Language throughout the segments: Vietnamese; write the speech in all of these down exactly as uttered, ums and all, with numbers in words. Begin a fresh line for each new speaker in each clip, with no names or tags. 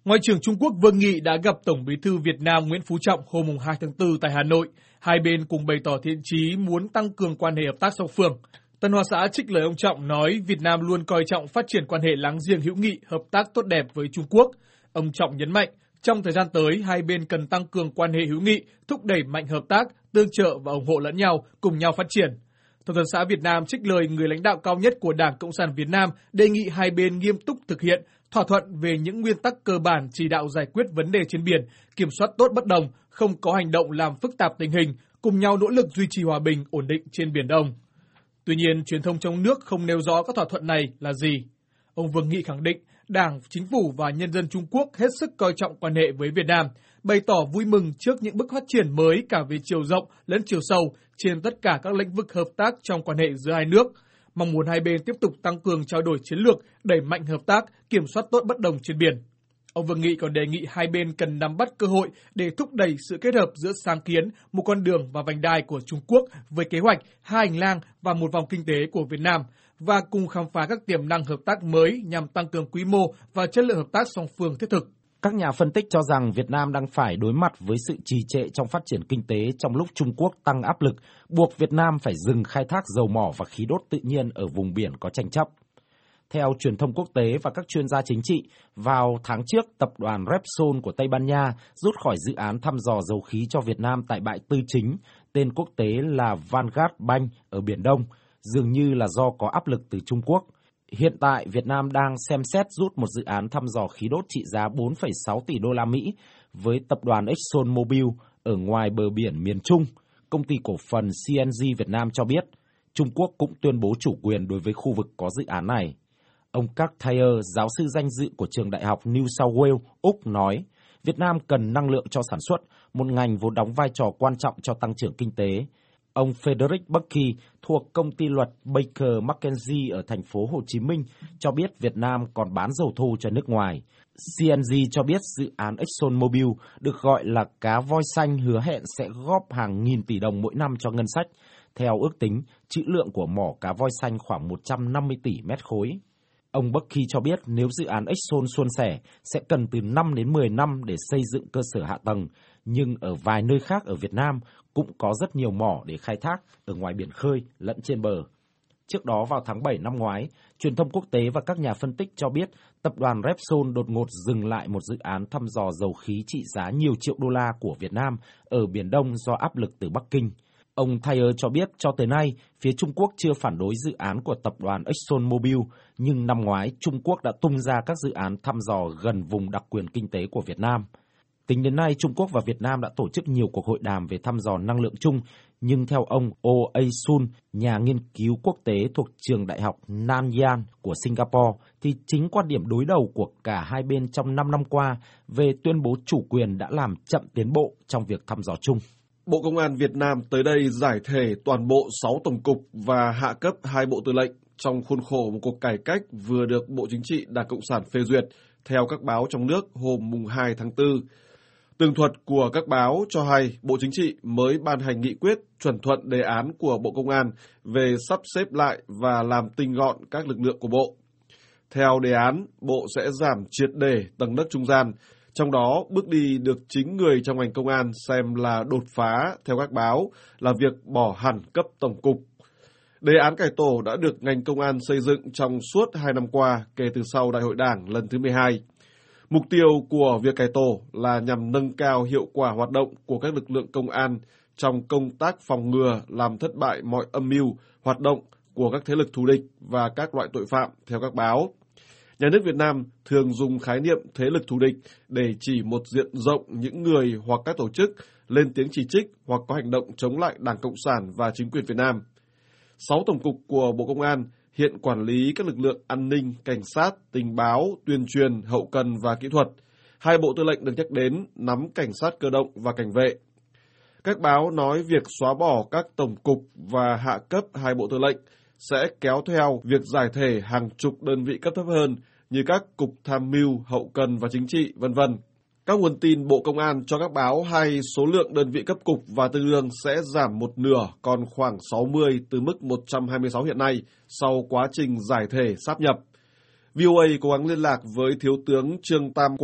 Ngoại trưởng Trung Quốc Vương Nghị đã gặp Tổng Bí thư Việt Nam Nguyễn Phú Trọng hôm hai tháng tư tại Hà Nội. Hai bên cùng bày tỏ thiện chí muốn tăng cường quan hệ hợp tác song phương. Tân Hoa Xã trích lời ông Trọng nói Việt Nam luôn coi trọng phát triển quan hệ láng giềng hữu nghị, hợp tác tốt đẹp với Trung Quốc. Ông Trọng nhấn mạnh, trong thời gian tới, hai bên cần tăng cường quan hệ hữu nghị, thúc đẩy mạnh hợp tác, tương trợ và ủng hộ lẫn nhau, cùng nhau phát triển. Thông tấn xã Việt Nam trích lời người lãnh đạo cao nhất của Đảng Cộng sản Việt Nam đề nghị hai bên nghiêm túc thực hiện thỏa thuận về những nguyên tắc cơ bản chỉ đạo giải quyết vấn đề trên biển, kiểm soát tốt bất đồng, không có hành động làm phức tạp tình hình, cùng nhau nỗ lực duy trì hòa bình, ổn định trên Biển Đông. Tuy nhiên, truyền thông trong nước không nêu rõ các thỏa thuận này là gì. Ông Vương Nghị khẳng định Đảng, Chính phủ và nhân dân Trung Quốc hết sức coi trọng quan hệ với Việt Nam, bày tỏ vui mừng trước những bước phát triển mới cả về chiều rộng lẫn chiều sâu trên tất cả các lĩnh vực hợp tác trong quan hệ giữa hai nước. Mong muốn hai bên tiếp tục tăng cường trao đổi chiến lược, đẩy mạnh hợp tác, kiểm soát tốt bất đồng trên biển. Ông Vương Nghị còn đề nghị hai bên cần nắm bắt cơ hội để thúc đẩy sự kết hợp giữa sáng kiến, một con đường và vành đai của Trung Quốc với kế hoạch hai hành lang và một vòng kinh tế của Việt Nam và cùng khám phá các tiềm năng hợp tác mới nhằm tăng cường quy mô và chất lượng hợp tác song phương thiết thực.
Các nhà phân tích cho rằng Việt Nam đang phải đối mặt với sự trì trệ trong phát triển kinh tế trong lúc Trung Quốc tăng áp lực, buộc Việt Nam phải dừng khai thác dầu mỏ và khí đốt tự nhiên ở vùng biển có tranh chấp. Theo truyền thông quốc tế và các chuyên gia chính trị, vào tháng trước, tập đoàn Repsol của Tây Ban Nha rút khỏi dự án thăm dò dầu khí cho Việt Nam tại bãi Tư Chính, tên quốc tế là Vanguard Bank ở Biển Đông, dường như là do có áp lực từ Trung Quốc. Hiện tại, Việt Nam đang xem xét rút một dự án thăm dò khí đốt trị giá bốn phẩy sáu tỷ đô la Mỹ với tập đoàn ExxonMobil ở ngoài bờ biển miền Trung. Công ty cổ phần xê en giê Việt Nam cho biết, Trung Quốc cũng tuyên bố chủ quyền đối với khu vực có dự án này. Ông Clark Thayer, giáo sư danh dự của trường đại học New South Wales, Úc nói, Việt Nam cần năng lượng cho sản xuất, một ngành vốn đóng vai trò quan trọng cho tăng trưởng kinh tế. Ông Frederick Bucky thuộc công ty luật Baker McKenzie ở thành phố Hồ Chí Minh cho biết Việt Nam còn bán dầu thô cho nước ngoài. xê en giê cho biết dự án ExxonMobil được gọi là cá voi xanh hứa hẹn sẽ góp hàng nghìn tỷ đồng mỗi năm cho ngân sách. Theo ước tính, trữ lượng của mỏ cá voi xanh khoảng một trăm năm mươi tỷ mét khối. Ông Bucky cho biết nếu dự án Exxon suôn sẻ sẽ cần từ năm đến mười năm để xây dựng cơ sở hạ tầng, nhưng ở vài nơi khác ở Việt Nam cũng có rất nhiều mỏ để khai thác ở ngoài biển khơi lẫn trên bờ. Trước đó vào tháng bảy năm ngoái, truyền thông quốc tế và các nhà phân tích cho biết tập đoàn Repsol đột ngột dừng lại một dự án thăm dò dầu khí trị giá nhiều triệu đô la của Việt Nam ở Biển Đông do áp lực từ Bắc Kinh. Ông Thayer cho biết cho tới nay, phía Trung Quốc chưa phản đối dự án của tập đoàn ExxonMobil, nhưng năm ngoái Trung Quốc đã tung ra các dự án thăm dò gần vùng đặc quyền kinh tế của Việt Nam. Tính đến nay, Trung Quốc và Việt Nam đã tổ chức nhiều cuộc hội đàm về thăm dò năng lượng chung, nhưng theo ông Oh Ae-sun, nhà nghiên cứu quốc tế thuộc trường đại học Nanyang của Singapore, thì chính quan điểm đối đầu của cả hai bên trong năm năm qua về tuyên bố chủ quyền đã làm chậm tiến bộ trong việc thăm dò chung.
Bộ Công an Việt Nam tới đây giải thể toàn bộ sáu tổng cục và hạ cấp hai bộ tư lệnh trong khuôn khổ một cuộc cải cách vừa được Bộ Chính trị Đảng Cộng sản phê duyệt theo các báo trong nước hôm hai tháng tư. Tường thuật của các báo cho hay Bộ Chính trị mới ban hành nghị quyết chuẩn thuận đề án của Bộ Công an về sắp xếp lại và làm tinh gọn các lực lượng của Bộ. Theo đề án, Bộ sẽ giảm triệt để tầng lớp trung gian, trong đó bước đi được chính người trong ngành công an xem là đột phá theo các báo là việc bỏ hẳn cấp tổng cục. Đề án cải tổ đã được ngành công an xây dựng trong suốt hai năm qua kể từ sau Đại hội Đảng lần thứ mười hai. Mục tiêu của việc cải tổ là nhằm nâng cao hiệu quả hoạt động của các lực lượng công an trong công tác phòng ngừa, làm thất bại mọi âm mưu, hoạt động của các thế lực thù địch và các loại tội phạm theo các báo. Nhà nước Việt Nam thường dùng khái niệm thế lực thù địch để chỉ một diện rộng những người hoặc các tổ chức lên tiếng chỉ trích hoặc có hành động chống lại Đảng Cộng sản và chính quyền Việt Nam. Sáu tổng cục của Bộ Công an hiện quản lý các lực lượng an ninh, cảnh sát, tình báo, tuyên truyền, hậu cần và kỹ thuật. Hai bộ tư lệnh được nhắc đến nắm cảnh sát cơ động và cảnh vệ. Các báo nói việc xóa bỏ các tổng cục và hạ cấp hai bộ tư lệnh sẽ kéo theo việc giải thể hàng chục đơn vị cấp thấp hơn như các cục tham mưu, hậu cần và chính trị, vân vân. Các nguồn tin Bộ Công an cho các báo hay số lượng đơn vị cấp cục và tương đương sẽ giảm một nửa còn khoảng sáu mươi từ mức một trăm hai mươi sáu hiện nay sau quá trình giải thể sáp nhập. vê o a cố gắng liên lạc với Thiếu tướng Trương Tam Quang,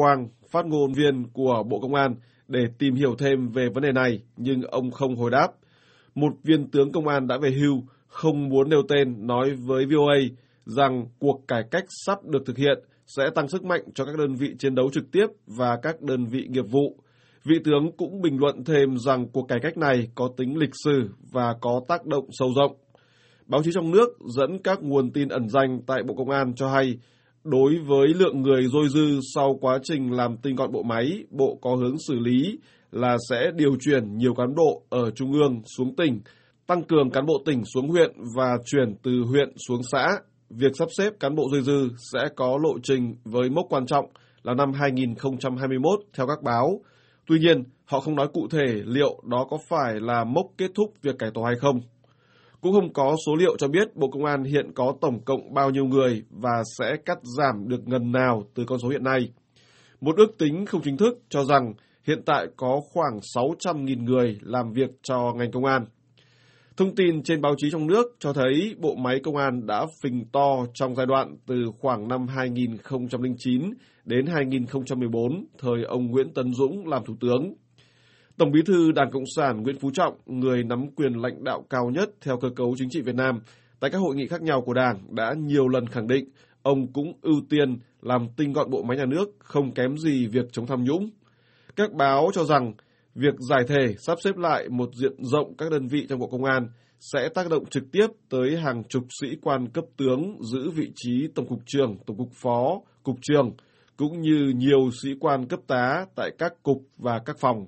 phát ngôn viên của Bộ Công an, để tìm hiểu thêm về vấn đề này, nhưng ông không hồi đáp. Một viên tướng công an đã về hưu, không muốn nêu tên, nói với vê o a rằng cuộc cải cách sắp được thực hiện sẽ tăng sức mạnh cho các đơn vị chiến đấu trực tiếp và các đơn vị nghiệp vụ. Vị tướng cũng bình luận thêm rằng cuộc cải cách này có tính lịch sử và có tác động sâu rộng. Báo chí trong nước dẫn các nguồn tin ẩn danh tại Bộ Công an cho hay, đối với lượng người dôi dư sau quá trình làm tinh gọn bộ máy, Bộ có hướng xử lý là sẽ điều chuyển nhiều cán bộ ở Trung ương xuống tỉnh, tăng cường cán bộ tỉnh xuống huyện và chuyển từ huyện xuống xã. Việc sắp xếp cán bộ dôi dư sẽ có lộ trình với mốc quan trọng là năm hai nghìn không trăm hai mươi mốt theo các báo. Tuy nhiên, họ không nói cụ thể liệu đó có phải là mốc kết thúc việc cải tổ hay không. Cũng không có số liệu cho biết Bộ Công an hiện có tổng cộng bao nhiêu người và sẽ cắt giảm được ngần nào từ con số hiện nay. Một ước tính không chính thức cho rằng hiện tại có khoảng sáu trăm nghìn người làm việc cho ngành công an. Thông tin trên báo chí trong nước cho thấy bộ máy công an đã phình to trong giai đoạn từ khoảng năm hai nghìn không trăm lẻ chín đến hai nghìn không trăm mười bốn, thời ông Nguyễn Tấn Dũng làm thủ tướng. Tổng Bí thư Đảng Cộng sản Nguyễn Phú Trọng, người nắm quyền lãnh đạo cao nhất theo cơ cấu chính trị Việt Nam, tại các hội nghị khác nhau của Đảng đã nhiều lần khẳng định ông cũng ưu tiên làm tinh gọn bộ máy nhà nước, không kém gì việc chống tham nhũng. Các báo cho rằng việc giải thể, sắp xếp lại một diện rộng các đơn vị trong Bộ Công an sẽ tác động trực tiếp tới hàng chục sĩ quan cấp tướng giữ vị trí Tổng cục trưởng, Tổng cục phó, Cục trưởng, cũng như nhiều sĩ quan cấp tá tại các cục và các phòng.